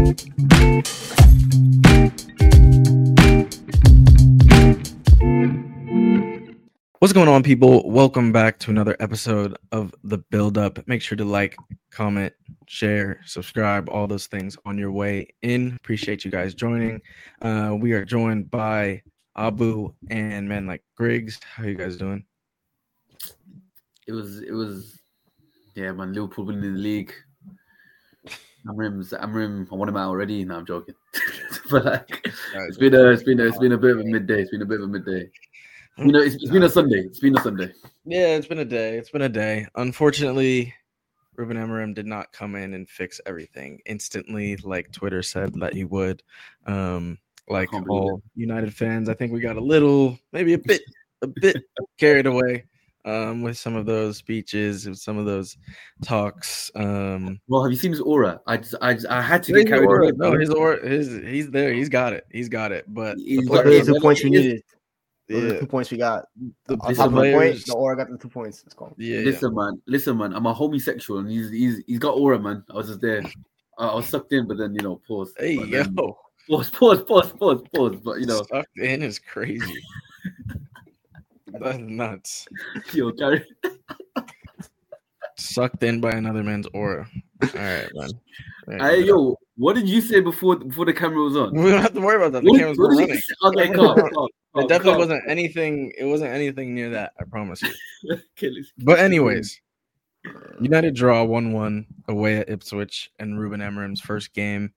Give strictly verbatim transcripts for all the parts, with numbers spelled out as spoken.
What's going on, people? Welcome back to another episode of The Build Up. Make sure to like, comment, share, subscribe, all those things on your way in. Appreciate you guys joining. Uh, we are joined by Abu and man like Griggs. How you guys doing? It was, it was, yeah, man. Liverpool winning the league. Amrim's, Amrim, I want him out already. No, I'm joking. But like, it's been a, it's been a, it's been a bit of a midday. It's been a bit of a midday. You know, it's, it's been a Sunday. It's been a Sunday. Yeah, it's been a day. It's been a day. Unfortunately, Ruben Amorim did not come in and fix everything instantly, like Twitter said that he would. Um, like all United fans, I think we got a little, maybe a bit, a bit carried away um, with some of those speeches, with some of those talks. Um, well, have you seen his aura? I, just, I, just, I had to get carried aura. away. No, his aura, his, he's there. He's got it. He's got it. But he's got the two points we needed. Those yeah. are the two points we got. The, On top of the point, the aura got the two points. Let's go. Yeah. Listen, man. Listen, man. I'm a homosexual, and he's he's he's got aura, man. I was just there. I, I was sucked in, but then you know, pause. Hey but yo, then, pause, pause, pause, pause, pause. But you know, sucked in is crazy. That's nuts. Yo, Gary. Sucked in by another man's aura. All right, man. Hey, yo, what did you say before before the camera was on? We don't have to worry about that. The what, camera's what running. Okay, calm, calm. It Oh, definitely God. wasn't anything. It wasn't anything near that. I promise you. But anyways, United draw one one away at Ipswich and Ruben Amorim's first game.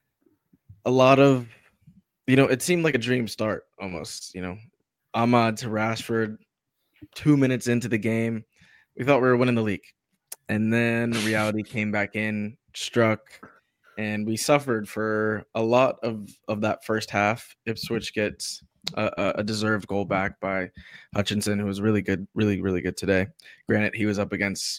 A lot of, you know, it seemed like a dream start almost. You know, Ahmad to Rashford, two minutes into the game, we thought we were winning the league, and then reality came back in, struck, and we suffered for a lot of of that first half. Ipswich gets A, a deserved goal back by Hutchinson, who was really good, really, really good today. Granted, he was up against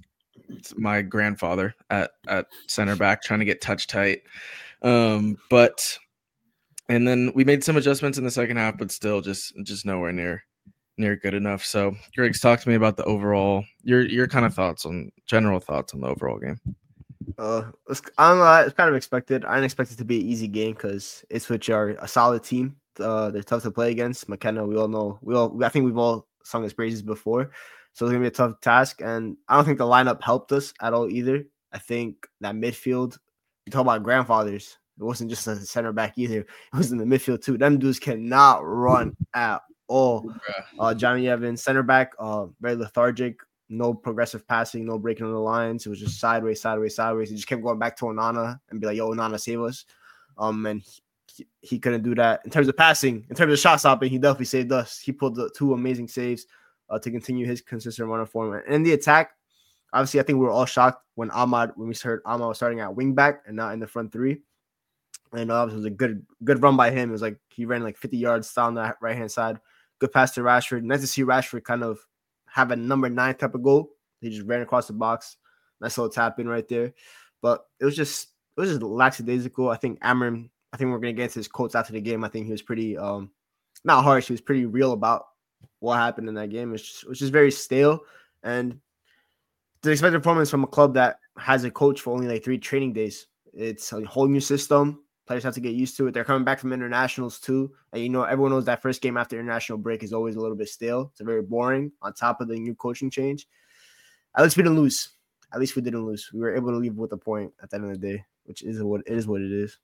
my grandfather at, at center back, trying to get touch tight. Um, but and then we made some adjustments in the second half, but still just just nowhere near near good enough. So, Griggs, talk to me about the overall your your kind of thoughts on general thoughts on the overall game. Uh, it's, I don't know. It's kind of expected. I didn't expect it to be an easy game because Ipswich are a solid team. Uh, they're tough to play against. McKenna, we all know. We all, I think we've all sung his praises before, so it's gonna be a tough task. And I don't think the lineup helped us at all either. I think that midfield. You talk about grandfathers. It wasn't just a center back either. It was in the midfield too. Them dudes cannot run at all. Uh, Johnny Evans, center back, uh, very lethargic. No progressive passing, no breaking on the lines. It was just sideways, sideways, sideways. He just kept going back to Onana and be like, "Yo, Onana, save us." Um, and he, he couldn't do that in terms of passing. In terms of shot stopping, he definitely saved us. He pulled the two amazing saves uh, to continue his consistent run of form. And in the attack, obviously, I think we were all shocked when Ahmad, when we heard Ahmad was starting at wing back and not in the front three. And obviously, it was a good, good run by him. It was like he ran like fifty yards down that right hand side. Good pass to Rashford. Nice to see Rashford kind of have a number nine type of goal. He just ran across the box. Nice little tap in right there. But it was just it was just lackadaisical. I think Amorim, I think we're gonna get into his quotes after the game. I think he was pretty um not harsh, he was pretty real about what happened in that game. It's just, it was just very stale. And the expected performance from a club that has a coach for only like three training days. It's a whole new system. Players have to get used to it. They're coming back from internationals too. And, you know, everyone knows that first game after international break is always a little bit stale. It's very boring on top of the new coaching change. At least we didn't lose. At least we didn't lose. We were able to leave with a point at the end of the day, which is what it is what it is.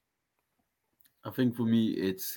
I think for me, it's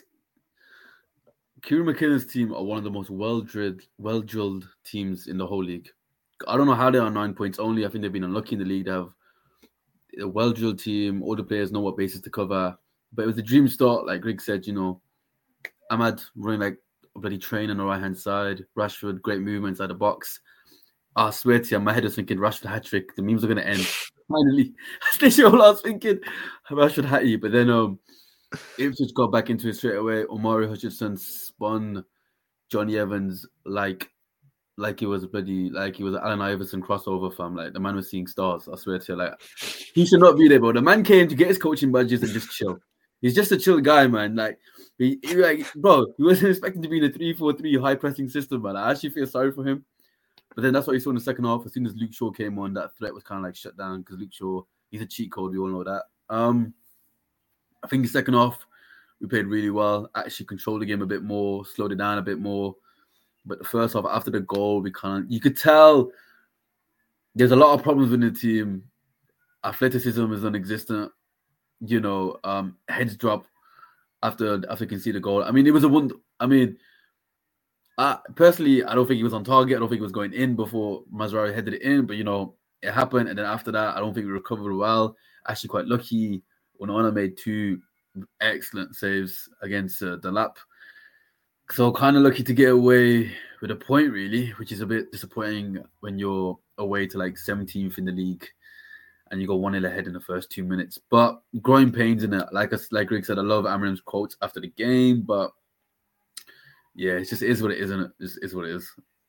Kieran McKinnon team are one of the most well-drilled, well-drilled teams in the whole league. I don't know how they're on nine points only. I think they've been unlucky in the league. They have a well-drilled team. All the players know what bases to cover. But it was a dream start, like Greg said, you know. Ahmad running like a bloody train on the right-hand side. Rashford, great movement inside the box. I swear to you, my head was thinking Rashford hat-trick. The memes are going to end. Finally. That's literally all I was thinking. Rashford hatty. But then um, Ipswich got back into it straight away. Omari Hutchinson spun Johnny Evans like like he was a bloody, like he was an Allen Iverson crossover fam. Like the man was seeing stars. I swear to you, like he should not be there, bro. The man came to get his coaching badges and just chill. He's just a chill guy, man. Like, he, he like, bro, he wasn't expecting to be in a three four three high pressing system, man. I actually feel sorry for him. But then that's what you saw in the second half. As soon as Luke Shaw came on, that threat was kind of like shut down because Luke Shaw, he's a cheat code. We all know that. Um, I think the second half, we played really well. Actually controlled the game a bit more, slowed it down a bit more. But the first half, after the goal, we kind of, you could tell there's a lot of problems with the team. Athleticism is non-existent. You know, um, heads drop after after you can see the goal. I mean, it was a one. I mean, I, personally, I don't think he was on target. I don't think he was going in before Mazraoui headed it in. But, you know, it happened. And then after that, I don't think we recovered well. Actually quite lucky. Onana made two excellent saves against uh, Delap. So kind of lucky to get away with a point, really, which is a bit disappointing when you're away to like seventeenth in the league and you go one nil ahead in the first two minutes. But growing pains in it. Like like Greg said, I love Amorim's quotes after the game, but yeah, it just is what it is, isn't it? It just is what it is.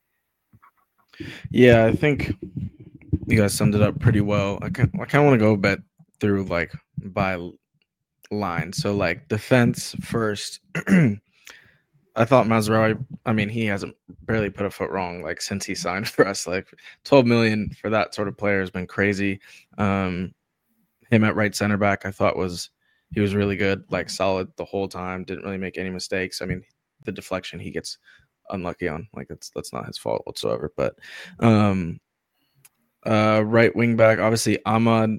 Yeah, I think you guys summed it up pretty well. I kind I kind of want to go back through like by line. So like defense first. I thought Mazraoui, I mean, he hasn't barely put a foot wrong like since he signed for us. Like twelve million for that sort of player has been crazy. Um, him at right center back, I thought was he was really good, like solid the whole time. Didn't really make any mistakes. I mean, the deflection he gets unlucky on, like that's that's not his fault whatsoever. But um, uh, right wing back, obviously Ahmad.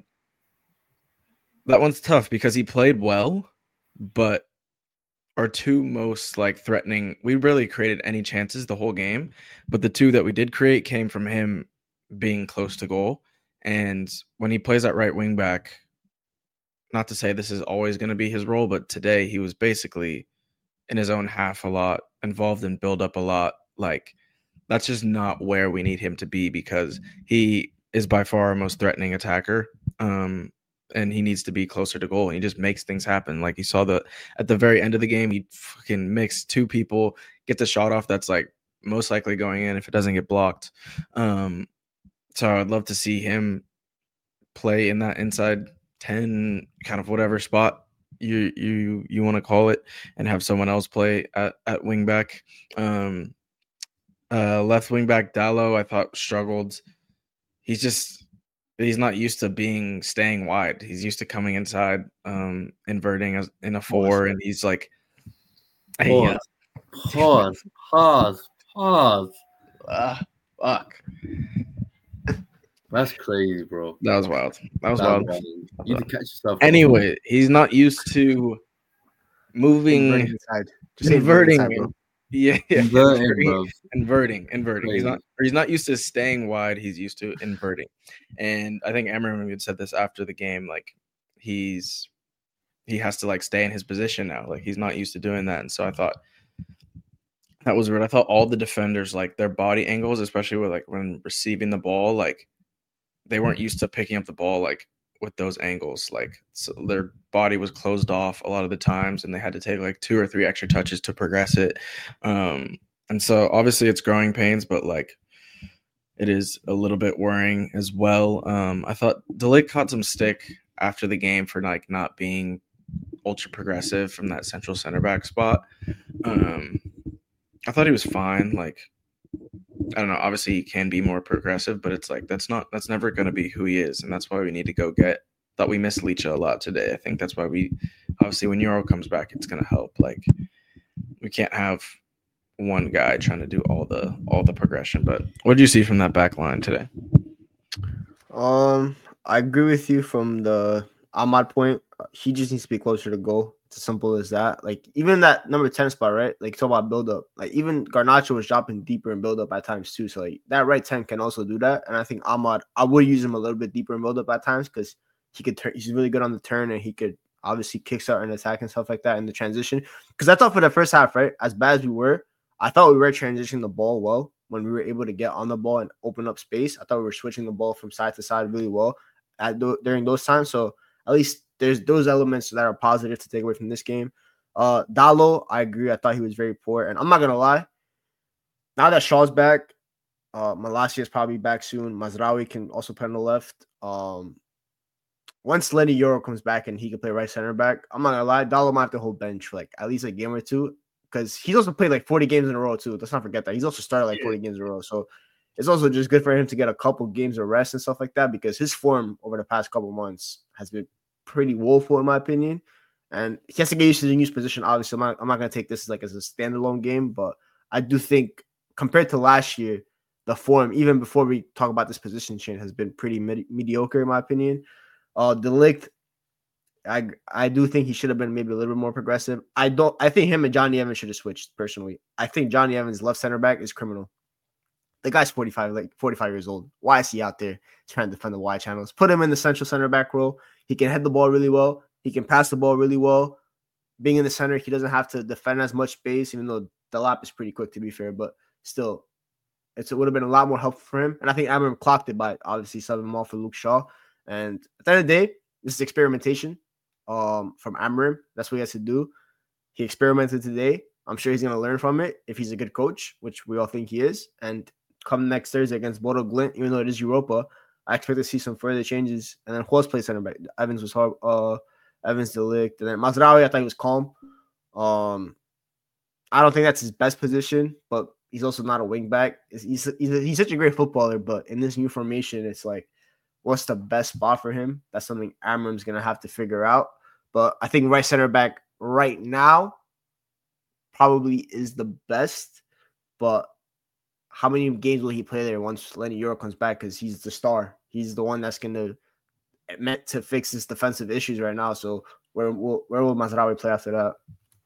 That one's tough because he played well, but our two most like threatening, we barely created any chances the whole game, but the two that we did create came from him being close to goal. And when he plays that right wing back, not to say this is always going to be his role, but today he was basically in his own half a lot, involved in build up a lot. Like that's just not where we need him to be because he is by far our most threatening attacker. Um, and he needs to be closer to goal. And he just makes things happen. Like you saw the at the very end of the game, he fucking mixed two people, get the shot off that's like most likely going in if it doesn't get blocked. Um, so I'd love to see him play in that inside ten, kind of whatever spot you you you want to call it, and have someone else play at, at wing back. Um, uh, left wing back Dalot, I thought struggled. He's just He's not used to being staying wide. He's used to coming inside, um, inverting as in a four, and he's like, pause, hey, uh, pause, pause, pause. Uh, fuck. That's crazy, bro. That was wild. That was that wild. wild. You need to catch yourself. Anyway, up. He's not used to moving, inverting inside. Just inverting. Inside, Yeah, yeah. Inverting, inverting, inverting, inverting. He's not, or he's not used to staying wide. He's used to inverting, and I think Amorim had said this after the game. Like he's he has to like stay in his position now. Like he's not used to doing that, and so I thought that was weird. I thought all the defenders, like their body angles, especially with like when receiving the ball, like they weren't used to picking up the ball like with those angles. Like so their body was closed off a lot of the times and they had to take like two or three extra touches to progress it. Um, and so obviously it's growing pains, but like it is a little bit worrying as well. Um, I thought De Ligt caught some stick after the game for like not being ultra progressive from that central center back spot. Um, I thought he was fine. Like, I don't know. Obviously, he can be more progressive, but it's like that's not that's never going to be who he is, and that's why we need to go get. Thought we missed Licha a lot today. I think that's why we obviously when Euro comes back, it's going to help. Like, we can't have one guy trying to do all the all the progression. But what did you see from that back line today? Um, I agree with you from the Ahmad point. He just needs to be closer to goal. It's as simple as that. Like even that number ten spot, right? Like talk about build up. Like even Garnacho was dropping deeper in build up at times too. So like that right ten can also do that. And I think Ahmad, I would use him a little bit deeper in build up at times because he could turn. He's really good on the turn and he could obviously kickstart an attack and stuff like that in the transition. Because I thought for the first half, right, as bad as we were, I thought we were transitioning the ball well when we were able to get on the ball and open up space. I thought we were switching the ball from side to side really well at th- during those times. So at least there's those elements that are positive to take away from this game. Uh, Dalot, I agree. I thought he was very poor. And I'm not going to lie. Now that Shaw's back, uh, Malacia is probably back soon. Mazraoui can also play on the left. Um, once Lenny Euro comes back and he can play right center back, I'm not going to lie. Dalot might have to hold bench for like at least a game or two because he's also played like forty games in a row too. Let's not forget that. He's also started like forty games in a row. So it's also just good for him to get a couple games of rest and stuff like that because his form over the past couple months has been pretty woeful in my opinion. and he has to get used to the new position. Obviously, I'm not, I'm not going to take this like as a standalone game, but I do think compared to last year, the form, even before we talk about this position change, has been pretty med- mediocre in my opinion. Uh, De Ligt, I I do think he should have been maybe a little bit more progressive. I don't. I think him and Johnny Evans should have switched personally. I think Johnny Evans, left center back, is criminal. The guy's forty-five, like forty-five years old. Why is he out there trying to defend the wide channels? Put him in the central center back role. He can head the ball really well. He can pass the ball really well. Being in the center, he doesn't have to defend as much space, even though the lap is pretty quick, to be fair. But still, it's, it would have been a lot more helpful for him. And I think Amorim clocked it by obviously subbing him off for Luke Shaw. And at the end of the day, this is experimentation um, from Amorim. That's what he has to do. He experimented today. I'm sure he's going to learn from it if he's a good coach, which we all think he is. And come next Thursday against Bodo Glimt, even though it is Europa, I expect to see some further changes. And then Horst plays center back. Evans was hard. Uh, Evans, De Ligt, and then Mazraoui, I thought he was calm. Um, I don't think that's his best position, but he's also not a wing back. He's, he's, he's, a, he's such a great footballer, but in this new formation, it's like, what's the best spot for him? That's something Amorim's going to have to figure out. But I think right center back right now probably is the best. But how many games will he play there once Lenny Yoro comes back? Because he's the star. He's the one that's going to meant to fix his defensive issues right now. So where will where will Mazraoui play after that?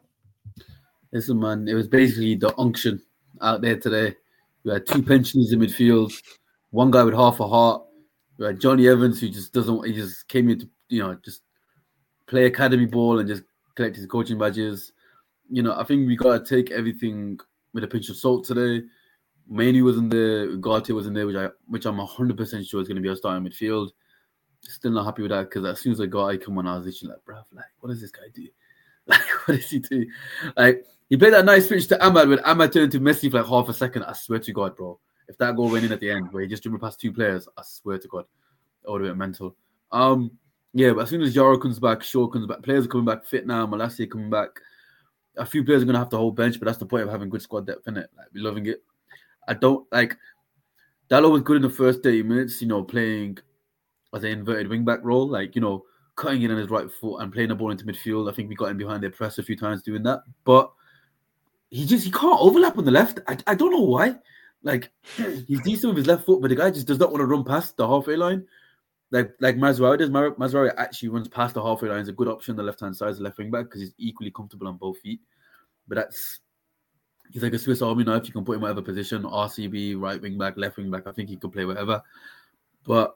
Listen, man, it was basically the unction out there today. We had two pensioners in midfield, one guy with half a heart. We had Johnny Evans, who just doesn't. He just came here to, you know, just play academy ball and just collect his coaching badges. You know, I think we got to take everything with a pinch of salt today. Mainoo wasn't there, Ugarte wasn't there, which I which I'm one hundred percent sure is going to be our starting midfield. Still not happy with that because as soon as I got I come on, I was literally like, bruv, like, what does this guy do? Like, what does he do? Like, he played that nice switch to Ahmad when Ahmad turned into Messi for like half a second. I swear to God, bro. If that goal went in at the end where he just dribbled past two players, I swear to God, that would have been mental. Um, yeah, but as soon as Yaro comes back, Shaw comes back, players are coming back fit now, Malacia coming back. A few players are going to have to hold bench, but that's the point of having good squad depth, innit? Like, we're loving it. I don't, like, Dalot was good in the first thirty minutes, you know, playing as an inverted wing-back role, like, you know, cutting in on his right foot and playing the ball into midfield. I think we got him behind their press a few times doing that. But he just, he can't overlap on the left. I, I don't know why. Like, he's decent with his left foot, but the guy just does not want to run past the halfway line. Like like Mazraoui does. Mazraoui actually runs past the halfway line. It's a good option on the left-hand side as a left wing-back because he's equally comfortable on both feet. But that's, he's like a Swiss Army knife. You can put him in whatever position, R C B, right wing-back, left wing-back. I think he could play whatever. But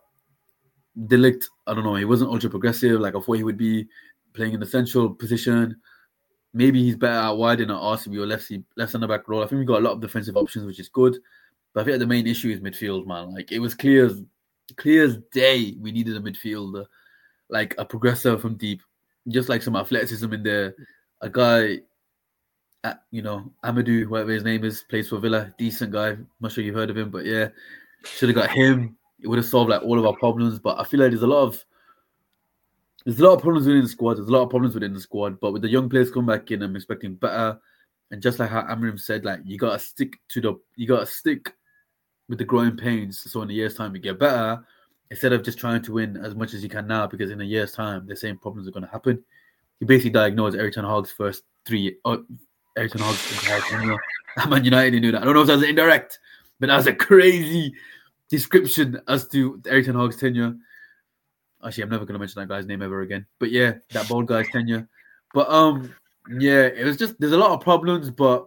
De Ligt, I don't know, he wasn't ultra progressive like I thought he would be, playing in the central position. Maybe he's better out wide in an R C B or left left centre back role. I think we got a lot of defensive options, which is good. But I think the main issue is midfield, man. Like, it was clear as clear as day we needed a midfielder, like a progressor from deep, just like some athleticism in there. A guy, at, you know, Amadou, whatever his name is, plays for Villa, decent guy. I'm not sure you've heard of him, but yeah, should have got him. It would have solved like all of our problems. But I feel like there's a lot of there's a lot of problems within the squad. There's a lot of problems within the squad. But with the young players coming back in, I'm expecting better. And just like how Amorim said, like, you gotta stick to the you gotta stick with the growing pains. So in a year's time, you get better instead of just trying to win as much as you can now. Because in a year's time, the same problems are going to happen. He basically diagnosed Erik ten Hag's first three. Oh, Erik ten Hag's entire tenure. Man United knew that. I don't know if that was indirect, but that was a crazy description as to Erik ten Hag's tenure. Actually, I'm never going to mention that guy's name ever again. But yeah, that bold guy's tenure. But um, yeah, it was just, there's a lot of problems, but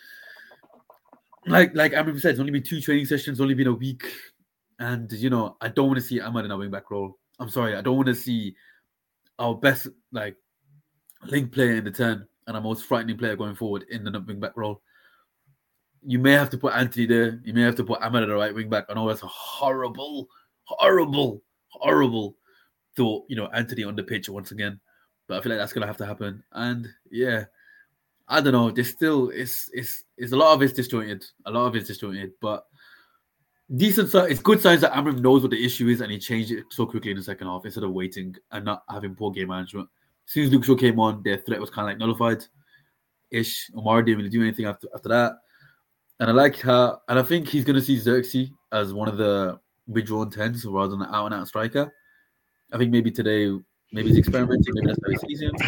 like like Amorim said, it's only been two training sessions, only been a week. And, you know, I don't want to see Ahmad in a wing-back role. I'm sorry, I don't want to see our best, like, link player in the ten and our most frightening player going forward in the wing-back role. You may have to put Anthony there. You may have to put Ahmad at the right wing-back. I know that's a horrible, horrible, horrible thought, you know, Anthony on the pitch once again. But I feel like that's going to have to happen. And, yeah, I don't know. There's still, it's, it's, it's a lot of it's disjointed. A lot of it's disjointed. But decent, it's good signs that Amorim knows what the issue is and he changed it so quickly in the second half instead of waiting and not having poor game management. As soon as Luke Shaw came on, their threat was kind of like nullified-ish. Omar didn't really do anything after, after that. And I like how, and I think he's going to see Xerxes as one of the withdrawn tens rather than an out-and-out striker. I think maybe today Maybe he's experimenting. Maybe that's how he sees him.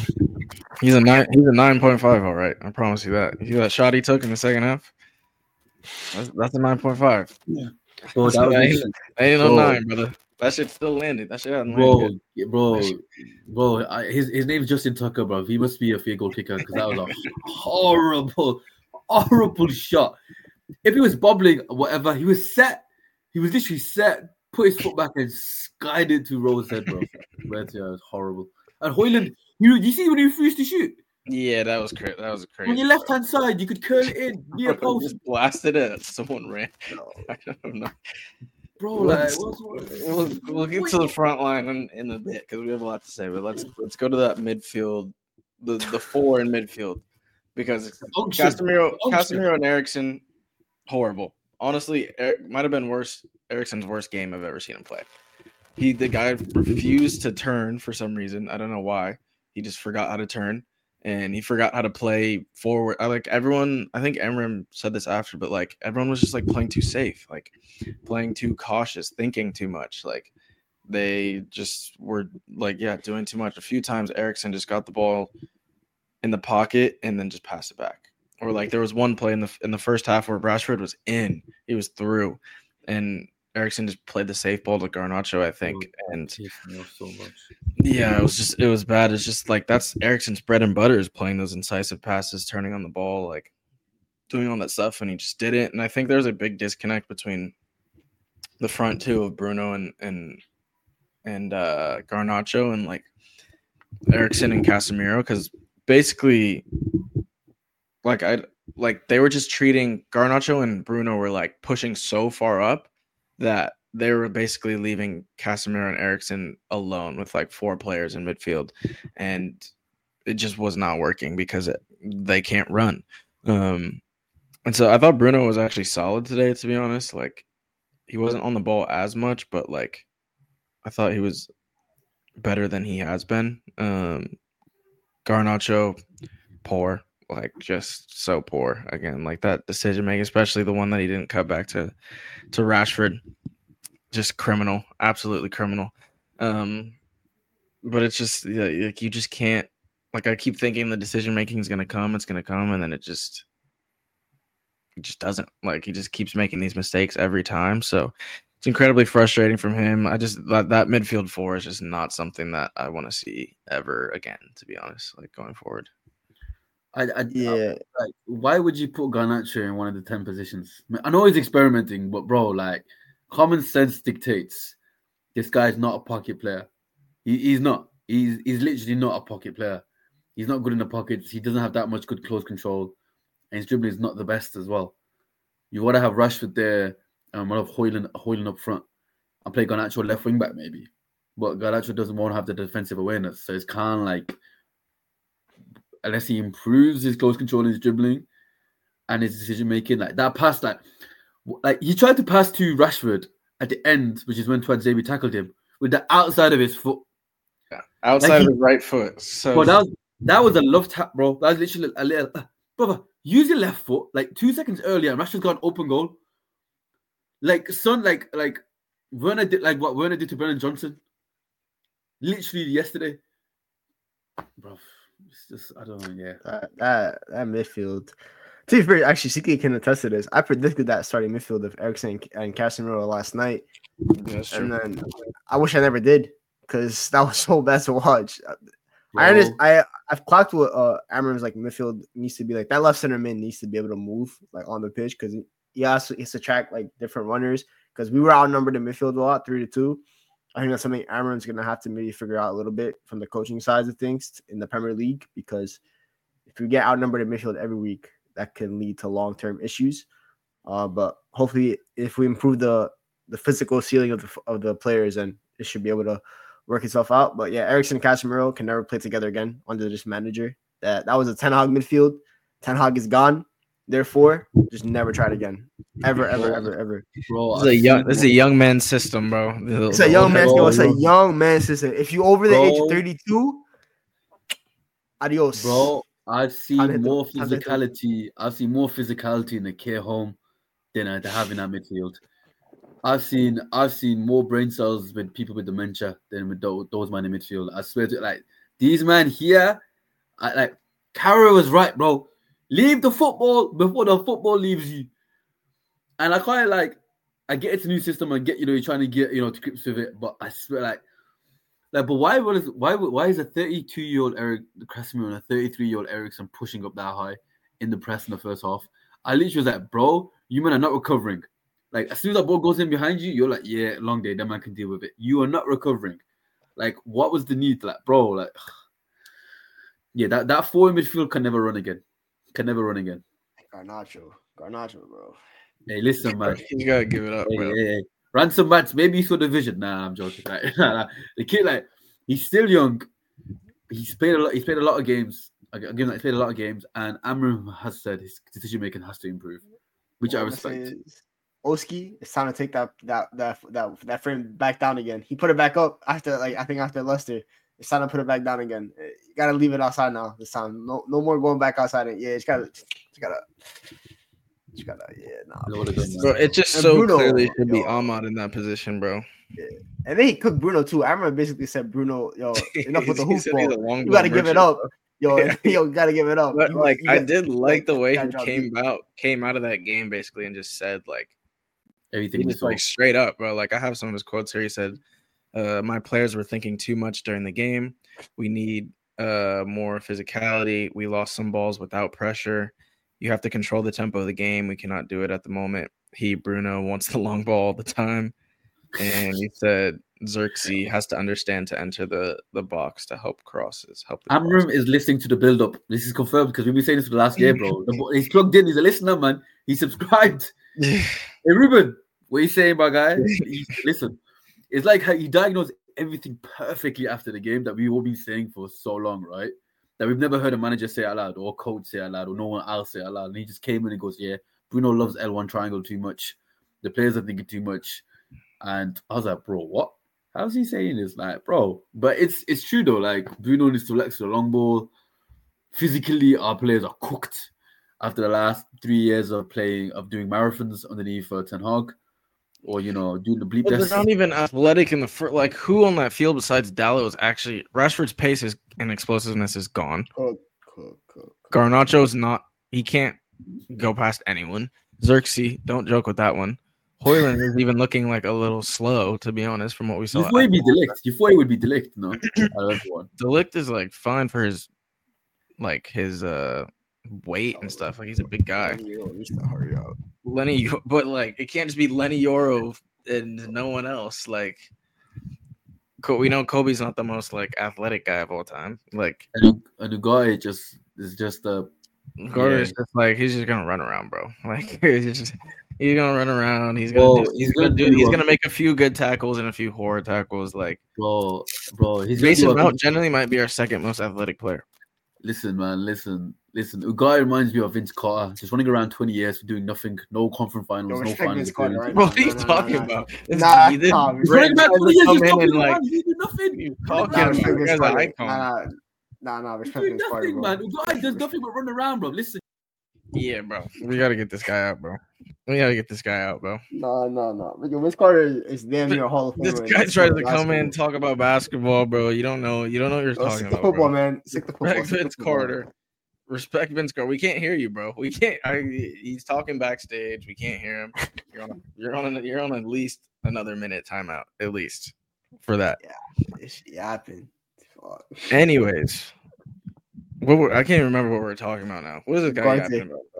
He's a nine. He's a nine point five. All right, I promise you that. You see that shot he took in the second half? That's, that's a nine point five. Yeah, bro, that was ain't, ain't no bro. nine, brother. That shit still landed. That shit hasn't bro, landed. bro, bro. I, his his name's Justin Tucker, bro. He must be a field goal kicker because that was a horrible, horrible shot. If he was bobbling, whatever, he was set. He was literally set. Put his foot back and skied it to Rose head, bro. But yeah, it was horrible. And Hoyland, you you see when he refused to shoot? Yeah, that was crazy. That was crazy. On your left hand side, you could curl it in near post. Just blasted it. Someone ran. I don't know. Bro, like, let's, what's, what's, we'll, we'll get to the front line in, in a bit because we have a lot to say. But let's let's go to that midfield, the the four in midfield, because Casemiro, Casemiro, and Eriksen, horrible. Honestly, Eric, might have been worse. Eriksen's worst game I've ever seen him play. He the guy refused to turn for some reason. I don't know why. He just forgot how to turn. And he forgot how to play forward. I like everyone. I think Emre said this after, but like everyone was just like playing too safe, like playing too cautious, thinking too much. Like they just were like, yeah, doing too much. A few times Eriksen just got the ball in the pocket and then just passed it back. Or like there was one play in the in the first half where Rashford was in, he was through, and Eriksen just played the safe ball to Garnacho, I think, and so much. Yeah, it was just it was bad. It's just like that's Eriksen's bread and butter is playing those incisive passes, turning on the ball, like doing all that stuff, and he just didn't. And I think there's a big disconnect between the front two of Bruno and and and uh, Garnacho and like Eriksen and Casemiro, because basically, like I like they were just treating Garnacho and Bruno were like pushing so far up that they were basically leaving Casemiro and Eriksen alone with like four players in midfield, and it just was not working because it, they can't run. Um, and so I thought Bruno was actually solid today, to be honest. Like he wasn't on the ball as much, but like I thought he was better than he has been. Um, Garnacho, poor, like just so poor again. Like that decision making, especially the one that he didn't cut back to to Rashford. Just criminal, absolutely criminal. Um, but it's just yeah, like you just can't. Like I keep thinking the decision making is gonna come, it's gonna come, and then it just, it just doesn't. Like he just keeps making these mistakes every time. So it's incredibly frustrating from him. I just that, that midfield four is just not something that I want to see ever again. To be honest, like going forward. I, I yeah. I, like, why would you put Garnacho in one of the ten positions? I know he's experimenting, but bro, like. Common sense dictates this guy's not a pocket player. He, he's not. He's he's literally not a pocket player. He's not good in the pockets. He doesn't have that much good close control. And his dribbling is not the best as well. You want to have Rashford there and one of Hoyland, Hoyland up front and play Garnacho left wing back maybe. But Garnacho doesn't want to have the defensive awareness. So it's kind of like, unless he improves his close control and his dribbling and his decision making, like that pass, like, Like he tried to pass to Rashford at the end, which is when Tuanzebe tackled him with the outside of his foot. Yeah, outside like he, of his right foot. So bro, that was that was a love tap, bro. That was literally a little uh, brother. Use your left foot like two seconds earlier, and Rashford's got an open goal. Like son, like like Werner did, like what Werner did to Brennan Johnson. Literally yesterday, bro. It's just I don't know. Yeah, that that, that midfield. To be fair, actually, C K can attest to this. I predicted that starting midfield of Eriksen and Casemiro last night. Yeah, and then I wish I never did because that was so bad to watch. Bro. I understand, I I've clocked what uh, Amram's like midfield needs to be like. That left center mid needs to be able to move like on the pitch because he has to, he has to track like different runners because we were outnumbered in midfield a lot, three to two. I think that's something Amram's gonna have to maybe figure out a little bit from the coaching side of things in the Premier League because if we get outnumbered in midfield every week, that can lead to long-term issues. Uh, but hopefully if we improve the the physical ceiling of the of the players, then it should be able to work itself out. But yeah, Eriksen and Casemiro can never play together again under this manager. That that was a Ten Hag midfield. Ten Hag is gone. Therefore, just never try it again. Ever, ever, ever, ever. Bro, this is a young this is a young man system, bro. The, it's a young man system. It's a young man system. If you over the bro. age of thirty-two, adios. Bro. I've seen more physicality. I've seen more physicality in the care home than uh, to have in that midfield. I've seen I've seen more brain cells with people with dementia than with those, those men in midfield. I swear to like these men here, I, like Carroll was right, bro. Leave the football before the football leaves you. And I kind of like, I get it's a new system and get, you know, you're trying to get, you know, to grips with it. But I swear, like, like, but why was why why is a thirty-two year old Eric Casemiro and a thirty-three year old Eriksen pushing up that high in the press in the first half? I literally was like, bro, you men are not recovering. Like, as soon as that ball goes in behind you, you're like, yeah, long day, that man can deal with it. You are not recovering. Like, what was the need? Like, bro, like, yeah, that, that four in midfield can never run again. Can never run again. Garnacho. Garnacho, bro. Hey, listen, man. You gotta give it up, hey, bro. Hey, hey. Ransom Mats, maybe he saw the vision. Nah, I'm joking. Like, the kid, like, he's still young. He's played a lot. He's played a lot of games. Again, he's played a lot of games, and Amram has said his decision making has to improve, which What I I'm respect. saying is, Oski, it's time to take that that that that that frame back down again. He put it back up after, like, I think after Leicester. It's time to put it back down again. You gotta leave it outside now. This time, no, no more going back outside. Yeah, it's gotta, it's gotta, it's gotta. Yeah, nah. Bro, it just And so Bruno, clearly should be yo. Ahmad in that position, bro. Yeah. And then he cooked Bruno too. I remember basically said, Bruno, yo, enough with the He hoop said he's a ball. long You ball gotta give it merchant, up. bro. Yo, Yeah. yo, gotta give it up. But You- like, you I got- did like the way that he job came deep. out, came out of that game basically, and just said like Everything he we just saw. like straight up, bro. Like I have some of his quotes here. He said, uh, "My players were thinking too much during the game. We need uh more physicality. We lost some balls without pressure. You have to control the tempo of the game. We cannot do it at the moment. He, Bruno, wants the long ball all the time." And he said Xerxes has to understand to enter the, the box to help crosses. Help the Amram crosses. is listening to the build up. This is confirmed because we've been saying this for the last year, bro. The bo- he's plugged in. He's a listener, man. He's subscribed. Hey, Ruben, what are you saying, my guy? He- Listen, it's like how he diagnosed everything perfectly after the game that we've all been saying for so long, right? That we've never heard a manager say out loud or a coach say out loud or no one else say out loud. And he just came in and goes, yeah, Bruno loves L one triangle too much. The players are thinking too much. And I was like, bro, what? How's he saying this? Like, bro, but it's it's true though. Like, Bruno needs to flex the long ball. Physically, our players are cooked after the last three years of playing, of doing marathons underneath uh, Ten Hag, or you know, doing the bleep But they're test. not even athletic in the first. Like, who on that field besides Dallo is actually Rashford's pace is and explosiveness is gone. Cook, cook, cook. Garnacho's not. He can't go past anyone. Xerxes, don't joke with that one. Hoyland is even looking like a little slow, to be honest, from what we You saw. thought he'd be delict. You thought he would be delict, no? Out of everyone. Delict is like fine for his, like his uh weight and stuff. Like he's a big guy. Yo, needs to hurry up. Lenny, but like it can't just be Lenny Yoro and no one else. Like, Co- we know Kobe's not the most like athletic guy of all time. Like, And, and the guy just is just a. Gordon's Yeah. just like he's just gonna run around, bro. Like he's just he's gonna run around. He's gonna Bro, do, he's he's gonna gonna do do he's a- gonna make a few good tackles and a few horror tackles. Like Bro, bro, he's gonna Mason do a- Mount generally might be our second most athletic player. Listen, man, listen, listen. A guy reminds me of Vince Carter, just running around twenty years for doing nothing, no conference finals, Yo, no respect finals. Vince Carter, right? Bro, No, what are you no, no, talking no, no. about? This Nah, this nah, He's running Brandon around twenty Carter years, come just in talking and, like, around, he's doing nothing. you Nah, talking about? respect You Vince guys are Carter. icon. Nah, nah, nah, nah, He's respect doing Vince Carter, nothing, bro. man. The guy does nothing but run around, bro. Listen, Yeah, bro. We gotta get this guy out, bro. We gotta get this guy out, bro. No, no, no. Yo, Vince Carter is damn near a Hall of Famer. This in guy this tries sport to of come in and basketball. talk about basketball, bro. You don't know. You don't know what you're Yo, talking stick to about, football, bro. man. Stick to football. Respect Stick to Vince football. Carter. Respect Vince Carter. We can't hear you, bro. We can't. I, he's talking backstage. We can't hear him. You're on. A, you're on. A, you're on at least another minute timeout, at least for that. This shit yapping. Fuck. Anyways, what were, I can't even remember what we we're talking about now. What is this guy Ugarte. yapping about, bro?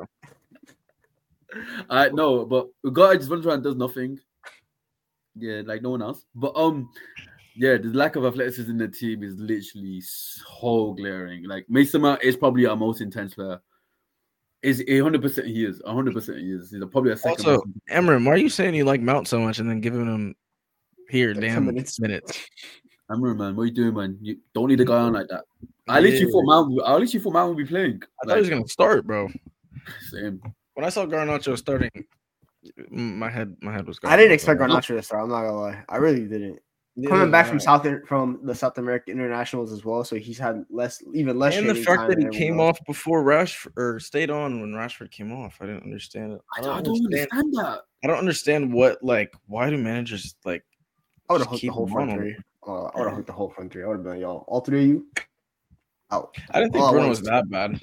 I know, but a guy just runs around and does nothing. Yeah, like no one else. But um, yeah, the lack of athleticism in the team is literally so glaring. Like Mason Mount is probably our most intense player. Is a hundred percent he is. A hundred percent he is. He's probably a second. Also, most- Emran, why are you saying you like Mount so much and then giving him here Like damn ten minutes? minutes. Amram, man, what are you doing, man? You don't need a guy on like that. I literally Yeah. thought Mount. I literally thought Mount would be playing. I thought he was gonna start, bro. Same. When I saw Garnacho starting, my head, my head was. I didn't going. expect Garnacho to start. I'm not gonna lie. I really didn't. yeah, coming back from South from the South American internationals as well, so he's had less, even less. And the fact that he came else. off before Rashford or stayed on when Rashford came off, I didn't understand it. I don't, I don't understand, understand that. I don't understand what like why do managers like? I would have hooked the whole front three. Uh, I would have hooked the whole front three. I would have been like, y'all, all three of you out. I didn't think all Bruno was that bad.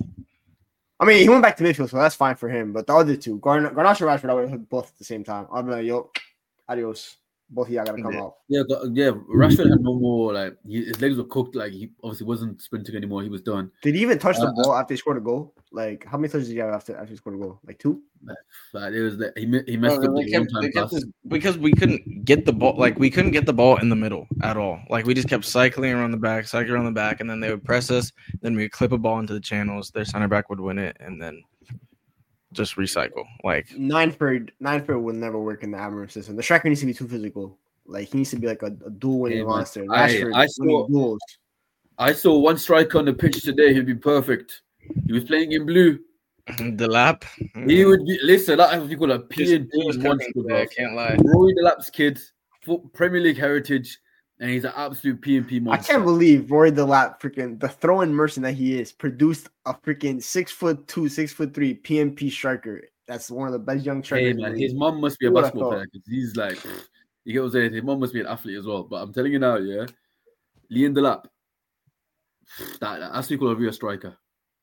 I mean, he went back to midfield, so that's fine for him. But the other two, Garn- Garnacho and Rashford, I would have hooked both at the same time. I'd be like, yo, adios. Both of y'all gotta come yeah. out. Yeah, yeah. Rashford had no more like he, his legs were cooked. Like he obviously wasn't sprinting anymore. He was done. Did he even touch uh, the ball after he scored a goal? Like how many touches did he have after after he scored a goal? Like two. Like, it was that he he messed no, up the kept, time pass his, because we couldn't get the ball. Like we couldn't get the ball in the middle at all. Like we just kept cycling around the back, cycling around the back, and then they would press us. Then we would clip a ball into the channels. Their center back would win it, and then just recycle. Like nine for nine for would never work in the Amorim system. The striker needs to be too physical. Like he needs to be like a, a dual winning yeah, monster. Rashford, I, I saw duels. I saw one striker on the pitch today. He'd be perfect. He was playing in blue. The lap. He would be. Listen, that's what you call a P and P monster. I can't lie. Rory Delap's kid, Premier League heritage, and he's an absolute P and P monster. I can't believe Rory Delap, freaking the throwing merchant that he is, produced a freaking six foot two, six foot three P and P striker. That's one of the best young strikers. Hey man, his mom must be a basketball player because he's like. You get what I'm saying? His mom must be an athlete as well. But I'm telling you now, yeah, Liam Delap, that, that that's equal to a striker.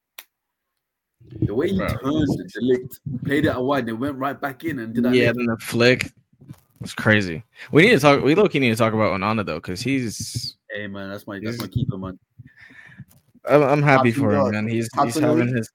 The way he Bro. turned it, the licked, played it out wide, they went right back in and did that. Yeah, then the flick was crazy. We need to talk. We low key need to talk about Onana though, because he's. Hey man, that's my that's my keeper man. I'm, I'm happy for him, man. He's he's having his.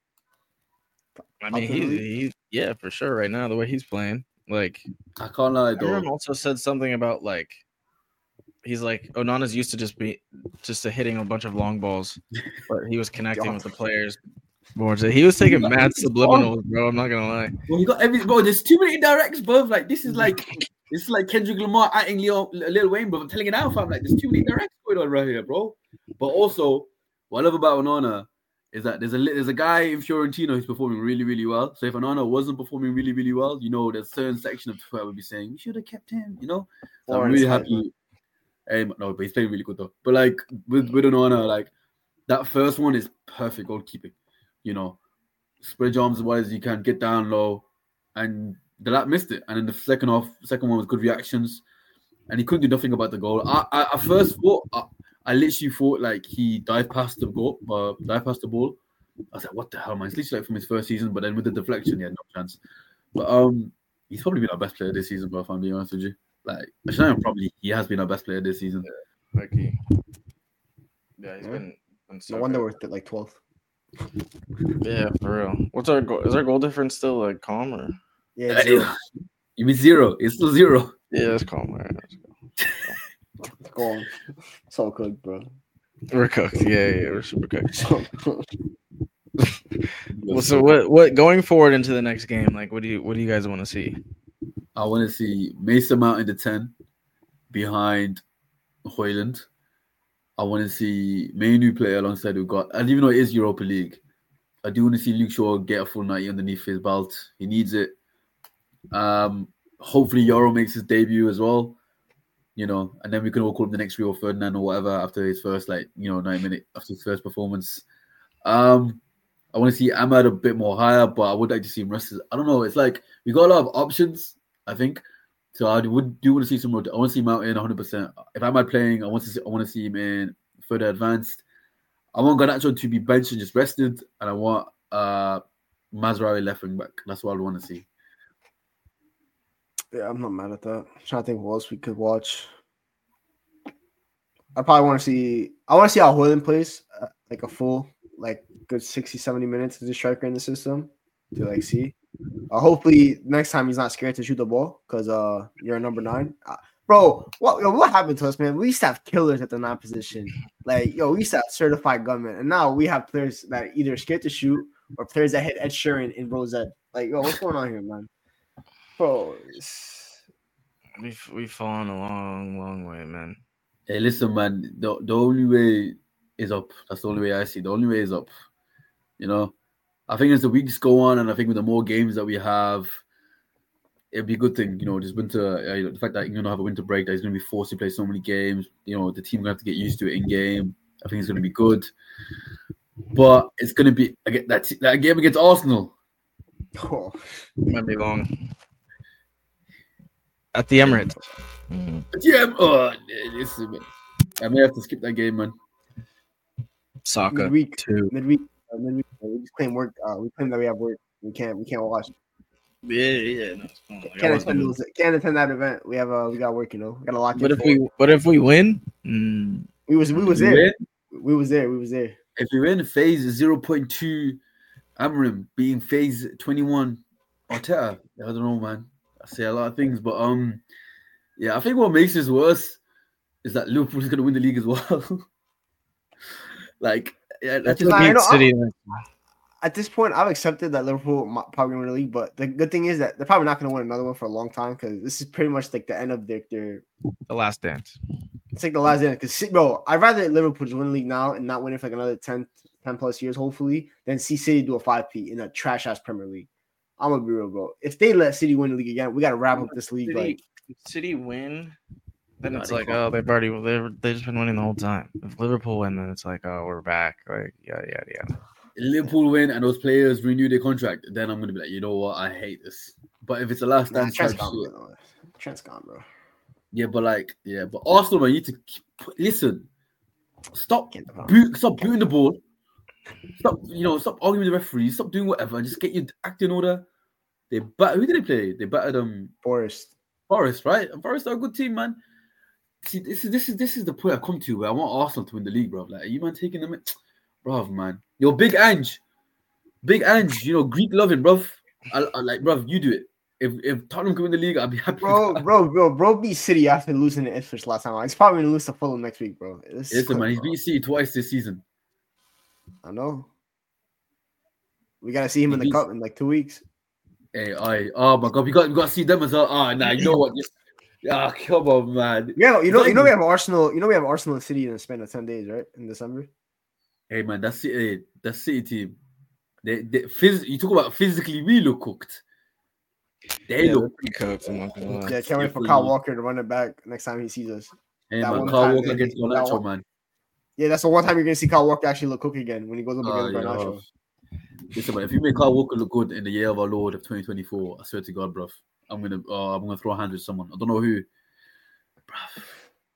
I mean, he's, he's yeah for sure right now the way he's playing. Like I can't lie, though. Aaron also said something about like he's like Onana's used to just be just to hitting a bunch of long balls, but he was connecting with the players more. So he was taking mad subliminals, bro. I'm not gonna lie. Well, he got every bro. There's too many indirects, bro. Like this is like this is like Kendrick Lamar acting Lil, Lil Wayne, bro. I'm telling you now, fam. Like there's too many indirects going on right here, bro. But also, what I love about Onana is that there's a there's a guy in Fiorentina who's performing really, really well. So if Onana wasn't performing really, really well, you know, there's a certain section of Twitter would be saying, we should have kept him, you know? So I'm really happy. Hey, no, but he's playing really good, though. But, like, with, with Onana, like, that first one is perfect goalkeeping. You know, spread your arms as wide as you can, get down low. And the lap missed it. And then the second off, second one was good reactions. And he couldn't do nothing about the goal. I, I, I first thought... I, I literally thought like he dived past the goal, uh, dived past the ball. I was like, "What the hell, man?" It's literally like from his first season, but then with the deflection, he had no chance. But um, he's probably been our best player this season, bro. If I'm being honest with you, like, actually, probably he has been our best player this season. Yeah, like he, yeah, he's yeah. been. been so no wonder we're at like twelfth. Yeah, for real. What's our goal? Is our goal difference still like calm or? Yeah, zero. You mean zero? It's still zero. Yeah, it's calm. All right, let's go. Go on. So cooked, bro. We're cooked. Yeah, yeah, we're super cooked. So, well, so what? What going forward into the next game? Like, what do you what do you guys want to see? I want to see Mason Mount in the ten behind Højlund. I want to see Mainu play alongside Ugot. And even though it is Europa League, I do want to see Luke Shaw get a full ninety underneath his belt. He needs it. Um, hopefully, Yoro makes his debut as well. You know, and then we can all call him the next Rio Ferdinand or whatever after his first, like, you know, nine minute after his first performance. Um, I want to see Ahmad a bit more higher, but I would like to see him rested. I don't know. It's like we got a lot of options, I think. So I would do want to see some more. I want to see Mount in one hundred percent. If Ahmad playing, I want to see, I want to see him in further advanced. I want Garnacho to be benched and just rested, and I want uh, Mazraoui left wing back. That's what I want to see. Yeah, I'm not mad at that. I'm trying to think what else we could watch. I probably want to see. I want to see how Højlund plays, uh, like a full, like good sixty, seventy minutes as a striker in the system to like see. Uh, hopefully next time he's not scared to shoot the ball because uh you're a number nine, uh, bro. What yo, what happened to us, man? We used to have killers at the nine position. Like yo, we used to have certified gunmen, and now we have players that are either scared to shoot or players that hit Ed Sheeran in Rosette. Like yo, what's going on here, man? Bro, we've we've fallen a long, long way, man. Hey, listen, man. The the only way is up. That's the only way I see. The only way is up. You know, I think as the weeks go on, and I think with the more games that we have, it'd be a good thing, you know, this winter, uh, you know, the fact that you're going to have a winter break, that he's going to be forced to play so many games, you know, the team going to have to get used to it in game. I think it's going to be good. But it's going to be, again, that, that game against Arsenal. Oh, might be long. At the Emirates. Mm-hmm. Yeah, oh, listen, I may have to skip that game, man. Soccer midweek, too. Midweek, uh, midweek. We just claim work. Uh, we claim that we have work. We can't. We can't watch. Yeah, yeah. No, like can't attend those, Can't attend that event. We have. Uh, we got work. You know, we got a lot. But if we, but if we win, mm. we was, we was there. Win? We was there. We was there. If we win, phase zero point two, Amram being phase twenty-one, Arteta. I don't know, man. I say a lot of things, but um, yeah, I think what makes this worse is that Liverpool is going to win the league as well. Like, yeah, that's just I City. At this point, I've accepted that Liverpool might probably win the league, but the good thing is that they're probably not going to win another one for a long time because this is pretty much like the end of their, their the last dance. It's like the last dance. Because, bro, I'd rather Liverpool just win the league now and not win it for like another ten, ten plus years, hopefully, than see City do a five-peat in a trash-ass Premier League. I'm going to be real, bro. If they let City win the league again, we got to wrap up this league. City, like City win, then it's like, oh, they've already they've, they've just been winning the whole time. If Liverpool win, then it's like, oh, we're back. Like, yeah, yeah, yeah. Liverpool win and those players renew their contract, then I'm gonna be like, you know what, I hate this. But if it's the last nah, dance, Trent's gone, bro. Trent's gone, bro. Yeah, but like, yeah, but Arsenal, man, you need to keep, listen. Stop, boot, stop booting the ball. Stop, you know, stop arguing with the referees. Stop doing whatever, and just get your act in order. They bat. Who did they play? They battered um Forest. Forest, right? And Forest are a good team, man. See, this is this is this is the point I come to where I want Arsenal to win the league, bro. Like, are you man taking them? In? Bruv, man. Yo, Big Ange. Big Ange, you know, Greek loving, bruv. I, I, like, bruv, you do it. If if Tottenham can win the league, I'll be happy. Bro, bro, bro, bro beat City after losing to Ipswich last time. He's probably going to lose to Fulham next week, bro. Listen, man, he's beat City twice this season. I know. We got to see him he in the beats... cup in like two weeks. Hey, I, oh my God, we got, we got to see them as well. Oh, nah, you know what? Ah, oh, come on, man. Yeah, you know, you know, we have Arsenal. You know, we have Arsenal and City in the span of ten days, right? In December. Hey man, that's City. That City team. They, they phys- You talk about physically, we look cooked. They yeah, look pretty cooked. Yeah, can't wait for Kyle Walker to run it back next time he sees us. Hey that man, Kyle Walker against Garnacho, man. Yeah, that's the one time you're gonna see Kyle Walker actually look cooked again when he goes up uh, against yeah, Garnacho. Listen, man, if you make Kyle Walker look good in the year of our Lord of twenty twenty-four, I swear to God, bruv, I'm gonna, uh, I'm gonna throw hands with someone. I don't know who, bruv.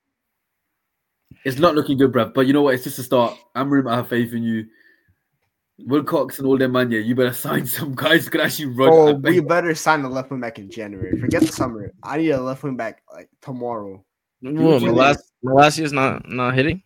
It's not looking good, bruv. But you know what? It's just a start. Amram, I have faith in you. Wilcox and all them, man. Yeah, you better sign some guys who can actually run. Oh, we better sign the left wing back in January. Forget the summer. I need a left wing back like tomorrow. Well, Malas- Malasia's not not hitting.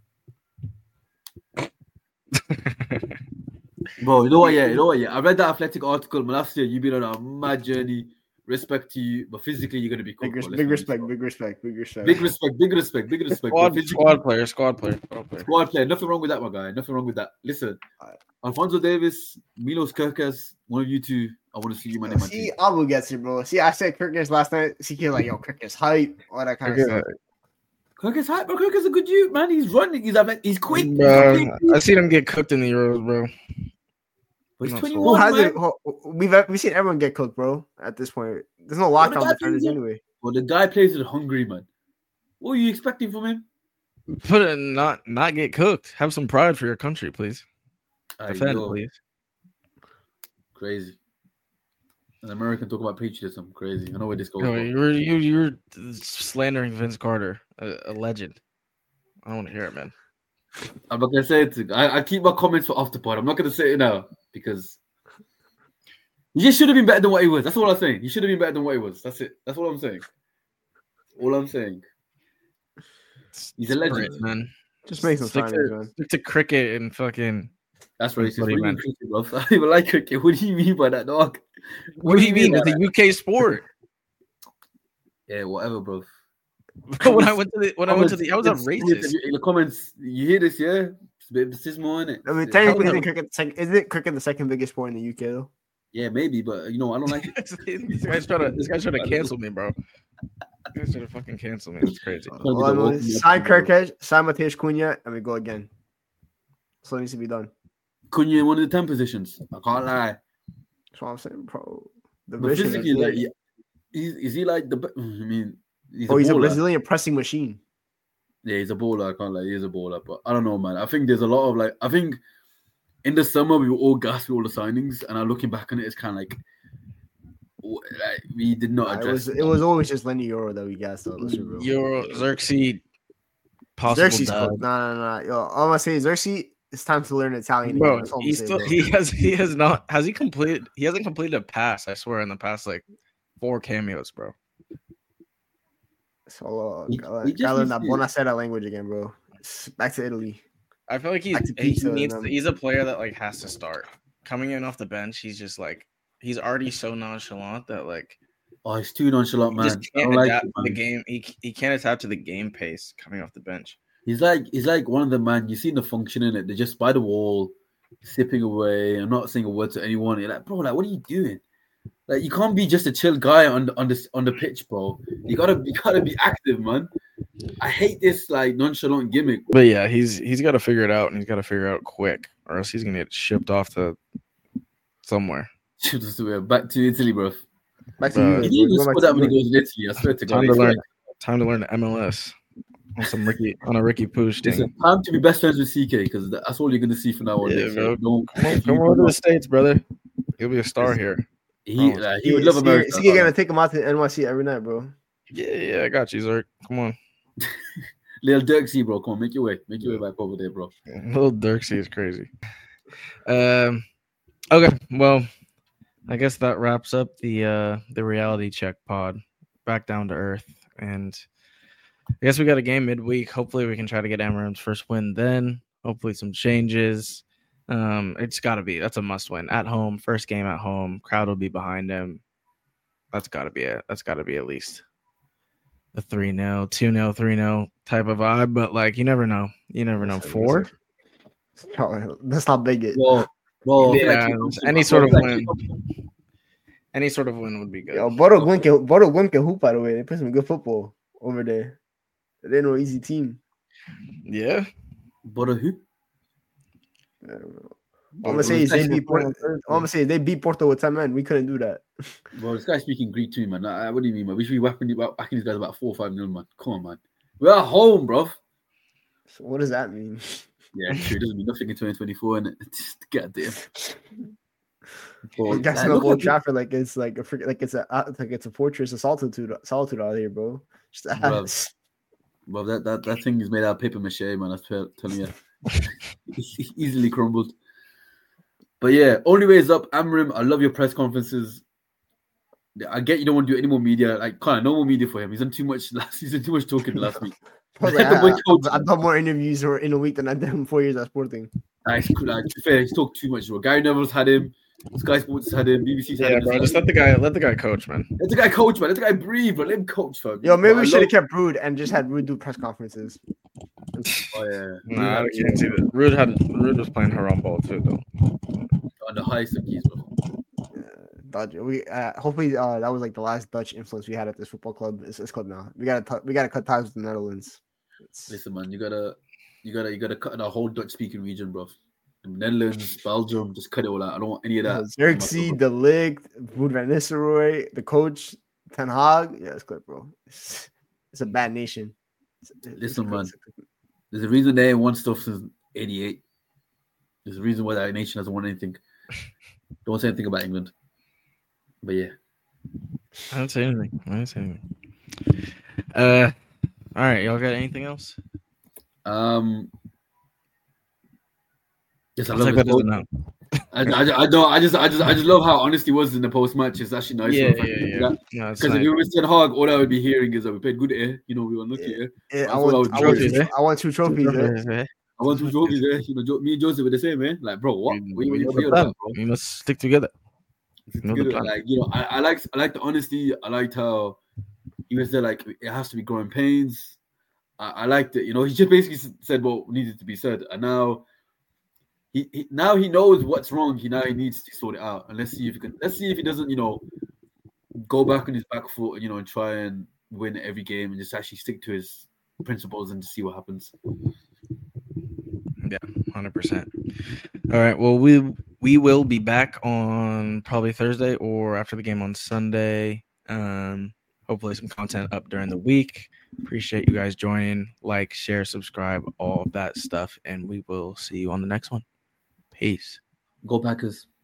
Bro, you know what? Yeah, you know what? Yeah, I read that Athletic article. Malasia, you've been on a mad journey. Respect to you, but physically you're gonna be cool. Big, res- big respect, big respect, big respect, big respect, big respect, big respect. Squad, squad player, squad player, squad player, squad player. Nothing wrong with that, my guy. Nothing wrong with that. Listen, right. Alfonso Davis, Milos Kerkez, one of you two. I want to see you, man. See, Abu gets it, bro. See, I said Kerkez last night. See, he like, yo, Kerkez hype, all that kind Kerkez, of stuff. Kerkez hype, bro. Kerkez a good dude, man. He's running. He's he's quick. Bro, he's I seen him get cooked in the Euros, bro. But he's twenty-one, Who hasn't, we've we've seen everyone get cooked, bro. At this point, there's no lockdown well, defenders anyway. Well, the guy plays with Hungary, man. What are you expecting from him? Put it not not get cooked. Have some pride for your country, please. I Defend, know. please. Crazy. An American talk about patriotism. Crazy. I know where this goes. No, you're you you're slandering Vince Carter, a, a legend. I don't want to hear it, man. I'm not gonna say it. To, I, I keep my comments for after part. I'm not gonna say it now because he just should have been better than what he was. That's all I'm saying. He should have been better than what he was. That's it. That's all I'm saying. All I'm saying. He's a legend, great, man. Just make some stick signings, to, man. Stick to cricket and fucking. That's racist. What do you mean cricket, bro? I don't even like cricket. What do you mean by that, dog? What, what do you mean? mean? It's a U K sport. Yeah, whatever, bro. when I went to the when comments, I went to the I was a racist. In the comments, you hear this, yeah? It's a bit of racism in it. I mean, technically, isn't cricket, isn't cricket the second biggest sport in the U K though? Yeah, maybe, but you know, I don't like it. this guy's trying to this guy's trying to cancel me, bro. This guy's trying to fucking cancel me. It's crazy. Well, sign Kerkez, sign Mateus Cunha, and we go again. So it needs to be done. Cunha in one of the ten positions. I can't lie. That's what I'm saying, bro. The but physically, like, yeah, Is, is he like the? I mean, he's oh, a he's baller. a Brazilian pressing machine. Yeah, he's a baller. I can't lie, he is a baller. But I don't know, man. I think there's a lot of like. I think in the summer we were all gassed with all the signings, and I'm looking back on it, it's kind of like, like we did not Nah, address. it was it was always just Lenny Euro that we gassed up. Euro Xerxes, possible Xerxes, dub. no, no, no. Yo, all I'm gonna say is Xerxes. It's time to learn Italian. Bro, again. he still say, he has he has not has he completed he hasn't completed a pass. I swear in the past like four cameos, bro. So uh, He- gotta, he just gotta learn needs that to- Buonasera language again, bro. Back to Italy. I feel like he's Back to he pizza needs and, to, um, he's a player that like has to start coming in off the bench. He's just like he's already so nonchalant that like Oh, he's too nonchalant, he man. just I can't don't like adapt it, to the man. game. He he can't adapt to the game pace coming off the bench. He's like he's like one of the man. You seen the function in it. They're just by the wall, sipping away. I'm not saying a word to anyone. You're like, bro, like, what are you doing? Like, you can't be just a chill guy on the on the on the pitch, bro. You gotta you gotta be active, man. I hate this like nonchalant gimmick. But yeah, he's he's got to figure it out, and he's got to figure it out quick, or else he's gonna get shipped off to somewhere. Just we're back to Italy, bro. Back to Uh, you. He guys, didn't even bro. Go score back to that many you. goals in Italy. I swear to God. Time to It's learn. like- Time to learn the M L S on some Ricky on a Ricky Pooch It's thing. a time to be best friends with C K because that's all you're gonna see from now on. Yeah, next bro. year. Don't Come on, come over to the States, brother. You'll be a star here. He Oh, like, he would love See- America. See, you're gonna take him out to N Y C every night, bro. Yeah, yeah, I got you, Zerk. Come on. Little Dirksy, bro. Come on, make your way. Make your way back over there, bro. Little Dirksy is crazy. Um, okay, well, I guess that wraps up the uh the reality check pod. Back down to earth, and I guess we got a game midweek. Hopefully, we can try to get Amarim's first win then. Hopefully, some changes. Um, it's got to be that's a must win at home. First game at home. Crowd will be behind him. That's got to be it. That's got to be at least a three nil, two nil, three nil type of vibe. But like, you never know. You never know. Four. Oh, let's not big it. Well, well, I feel Yeah, like he- any I sort of feel like he- win. Any sort of win would be good. Yo, Bodo Glimt can Bodo Glimt can hoop, by the way. They play some good football over there. They're no easy team. Yeah. But a who? I don't know. All I'm gonna say is they beat Porto. All I'm gonna say is they beat Porto with ten men. We couldn't do that. Well, this guy's speaking Greek too, man. Uh, what do you mean, man? We should be whacking, whacking these guys about four or five nil, man. Come on, man. We're at home, bro. So what does that mean? Yeah, true. It doesn't mean nothing in twenty twenty-four, and God damn. You guys know Old Trafford like it's like a freak- like it's a uh, like it's a fortress of solitude solitude out here, bro. Just Bro. ass. Well, that, that, that thing is made out of paper mache, man. I'm tell- telling you. Easily crumbled. But yeah, only way is up. Amrim, I love your press conferences. I get you don't want to do any more media. Like, kind of no more media for him. He's done too much last. He's done too much talking last week. I was like, I, I, I've done more interviews or in a week than I've done in four years at Sporting. Like, like, to be fair, he's talked too much, bro. Gary Neville's had him. Sky Sports had him. B B C's had Yeah, him. bro. Just let the guy let the guy coach, man. Let the guy coach, man. Let the guy breathe, bro. Let him coach, fam. Yo, maybe Bro, I we should have love- kept Rude and just had Rude do press conferences. Oh yeah. Nah, I can't see that. Rude had Rude was playing her own ball too, though. On the highest of keys, bro. Dutch. We uh, hopefully uh, that was like the last Dutch influence we had at this football club. It's this club now. We gotta t- we gotta cut ties with the Netherlands. It's, Listen, man, you gotta, you gotta, you gotta cut in a whole Dutch-speaking region, bro. The Netherlands, Belgium, just cut it all out. I don't want any of that. Xerxes, De Ligt, Wood van Nistelrooy, the coach, Ten Hag. Yeah, it's good, bro. It's, it's a bad nation. It's, it's Listen, a- man. it's a- There's a reason they ain't won stuff since eighty-eight. There's a reason why that nation hasn't won anything. Don't say anything about England. But yeah. I didn't say anything. I didn't say anything. Uh, all right, y'all got anything else? Um. Yes, I I'll love take it. that as a no. I, I, I don't. I just, I just, I just love how honest he was in the post match. It's actually nice. Yeah, yeah, yeah. No, it's Because if nice. it was Ten Hag, all I would be hearing is that we played good air. You know, we were lucky. Yeah. Yeah. Yeah, I That's what I want, would I want, trophies, two, eh? I want two trophies. eh? I want two trophies there. You know, Jo- me and Joseph were the same, man. Like, bro, what? We- What you we you know the feel plan. about, bro? We must stick together. know the Together, plan. Like, you know, I, I like, I like the honesty. I liked how he was there. Like, it has to be growing pains. I, I liked it. You know, he just basically s- said what needed to be said, and now. He, he now he knows what's wrong. He now he needs to sort it out, and let's see if he can. Let's see if he doesn't, you know, go back on his back foot, you know, and try and win every game, and just actually stick to his principles and to see what happens. Yeah, one hundred percent. All right. Well, we we will be back on probably Thursday or after the game on Sunday Um, hopefully some content up during the week. Appreciate you guys joining. Like, share, subscribe, all of that stuff. And we will see you on the next one. Peace. Go Packers.